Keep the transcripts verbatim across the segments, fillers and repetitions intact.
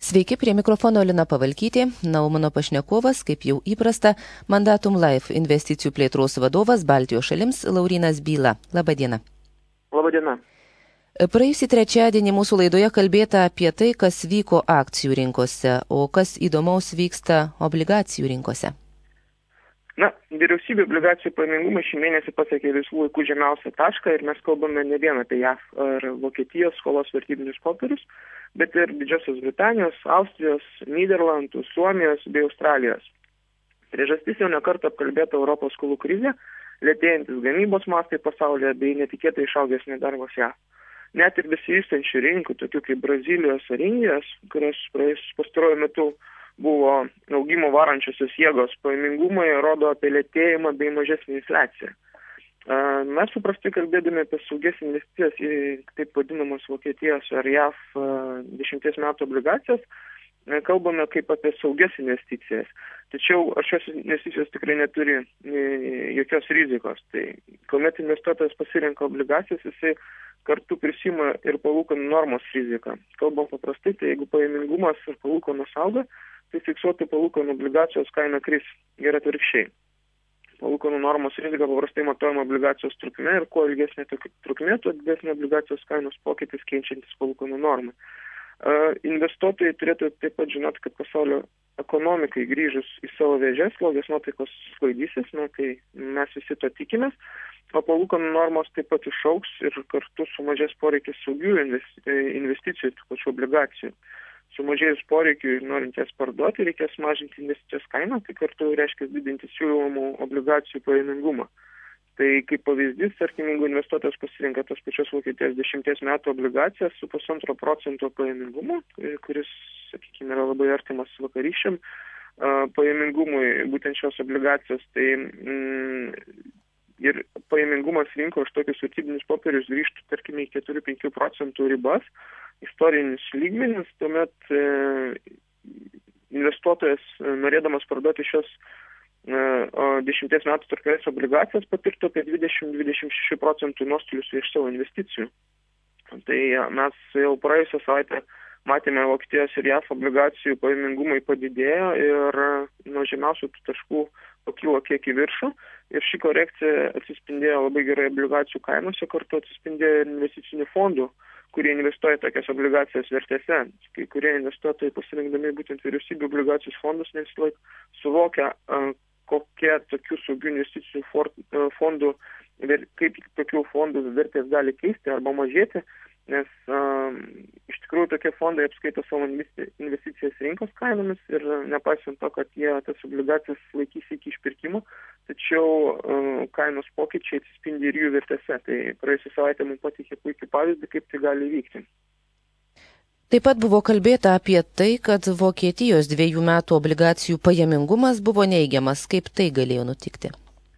Sveiki, prie mikrofono Lina Pavalkytė, na, o mano pašnekovas, kaip jau įprasta, Mandatum Life investicijų plėtros vadovas Baltijos šalims Laurynas Byla. Labadiena. Labadiena. Praėjusį trečiadienį mūsų laidoje kalbėta apie tai, kas vyko akcijų rinkose, o kas įdomaus vyksta obligacijų rinkose. Na, vyriausybių obligacijų pajamingumas šį mėnesį pasiekė visų laikų žemiausią tašką ir mes kalbame ne vien apie J A V ar Vokietijos skolos vertybinius popierius, bet ir Didžiosios Britanijos, Austrijos, Nyderlandų, Suomijos bei Australijos. Priežastis jau nekartą apkalbėta Europos skolų krizė, lėtėjantis gamybos mastai pasaulyje bei netikėtai išaugęs nedarbas J A V. Net ir besivystančių rinkų, tokių kaip Brazilijos ar Indijos, kurios praėjus pastaruoju metu buvo augimo varančiosios jėgos, pajamingumai rodo apie lėtėjimą bei mažesnį infliaciją. Mes suprastai kalbėdami apie saugias investicijas į taip vadinamas Vokietijos ar J A V dešimties metų obligacijas, kalbame kaip apie saugias investicijas. Tačiau šios investicijos tikrai neturi jokios rizikos. Tai kuomet investuotojas pasirenka obligacijas, jisai kartu prisima ir palūkanų normos riziką. Kalbam paprastai, tai jeigu pajamingumas ir palūkanos auga, tai fiksuotų palūkanų obligacijos kaina kris ir atvirkščiai. Palūkanų normos rizika paprastai matuojama obligacijos trukmė ir kuo ilgesnė trukmė, tuo didesnė obligacijos kainos pokytis keičiantis palūkanų normą. Uh, investuotojai turėtų taip pat žinoti, kad pasaulio ekonomikai grįžus į savo vėžes, blogės nuotaikos sklaidysis, na, tai mes visi to tikimės, o palūkanų normos taip pat išaugs ir kartu sumažės poreikis saugių investicijų, tų pačių obligacijų. Sumažėjus poreikiui ir norint jas parduoti, reikės mažinti investicijos kainą, tai kartu reiškia didinti siūlomų obligacijų pajamingumą. Tai kaip pavyzdys, tarkim, jeigu investuotojas pasirinka tos pačios Vokietijos dešimties metų obligacijas su pusantro procento pajamingumu, kuris, sakykime, yra labai artimas vakarykščiam pajamingumui būtent šios obligacijos, tai mm, ir pajamingumas rinko už tokius vertybinius popierius grįžtų, tarkime, į keturi penki procentų ribas, istorinis lygmenis, tuomet e, investuotojas, norėdamas parduoti šios o dešimties metų trukmės obligacijas patirtų apie dvidešimt iki dvidešimt šešių procentų nuostolius iš savo investicijų. Tai mes jau praėjusią savaitę matėme Vokietijos ir J A V obligacijų pajamingumai padidėjo ir nuo žemiausių taškų pakilo kiek į viršų. Ir ši korekcija atsispindėjo labai gerai obligacijų kainose, kartu atsispindėjo ir investicinių fondų, kurie investuoja tokias obligacijas vertėse. Kai kurie investuotojai pasirinkdami būtent vyriausybių obligacijos fondus ne visą laiką suvokia, kokie tokių saugių investicijų fondų, kaip tokių fondų vertės gali keisti arba mažėti, nes um, iš tikrųjų tokie fondai apskaito savo investicijas rinkos kainomis ir nepaisant to, kad jie tas obligacijas laikys iki išpirkimo, tačiau um, kainos pokyčiai atsispindi ir jų vertėse. Tai praėjusią savaitę mums pateikė puikiai pavyzdį, kaip tai gali vykti. Taip pat buvo kalbėta apie tai, kad Vokietijos dviejų metų obligacijų pajamingumas buvo neigiamas. Kaip tai galėjo nutikti?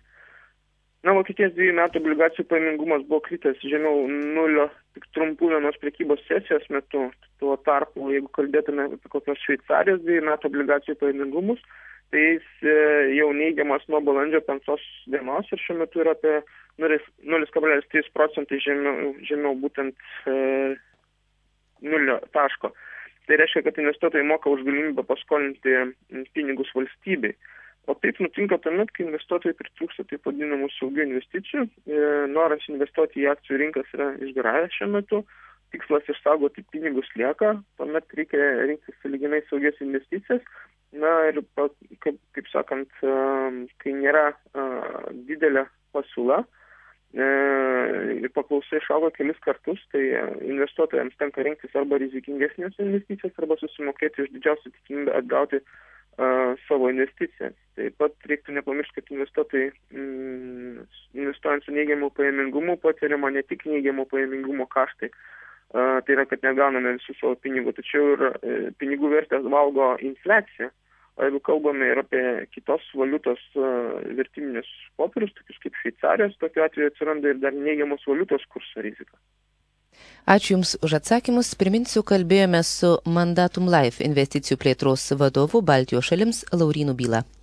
Na, Vokietijos dviejų metų obligacijų pajamingumas buvo kritęs žemiau nulio tik trumpų vienos prekybos sesijos metu. Tuo tarpu, jeigu kalbėtume apie kokios Šveicarijos dviejų metų obligacijų pajamingumus, tai jis jau neigiamas nuo balandžio penktos dienos ir šiuo metu yra apie nulis kablelis trys procentai žemiau, žemiau būtent e, nulio taško. Tai reiškia, kad investuotojai moka už galimybę paskolinti pinigus valstybei. O taip nutinka tuomet, kai investuotojai pritrūksta taip vadinamų saugių investicijų. Noras investuoti į akcijų rinkas yra išgaravęs šiuo metu. Tikslas išsaugoti pinigus lieka, tuomet reikia rinktis sąlyginai saugias investicijas. Na ir, kaip, kaip sakant, kai nėra didelė pasiūla, ir paklausa išaugo kelis kartus, tai investuotojams tenka rinktis arba rizikingesnės investicijas, arba susimokėti už didžiausią tikimybę atgauti uh, savo investicijas. Taip pat reiktų nepamiršti, kad investuotojai mm, investuojant su neigiamu pajamingumu patiriama ne tik neigiamo pajamingumo kaštai, uh, tai yra, kad negauname visų savo pinigų, tačiau ir uh, pinigų vertės valgo infliacija. O jeigu kalbame ir apie kitos valiutos uh, vertybinius popierius, tokius kaip Šveicarijos, tokiu atveju atsiranda ir dar neigiamos valiutos kurso rizika. Ačiū Jums už atsakymus. Priminsiu, kalbėjome su Mandatum Life investicijų plėtros vadovu Baltijos šalims Laurynu Byla.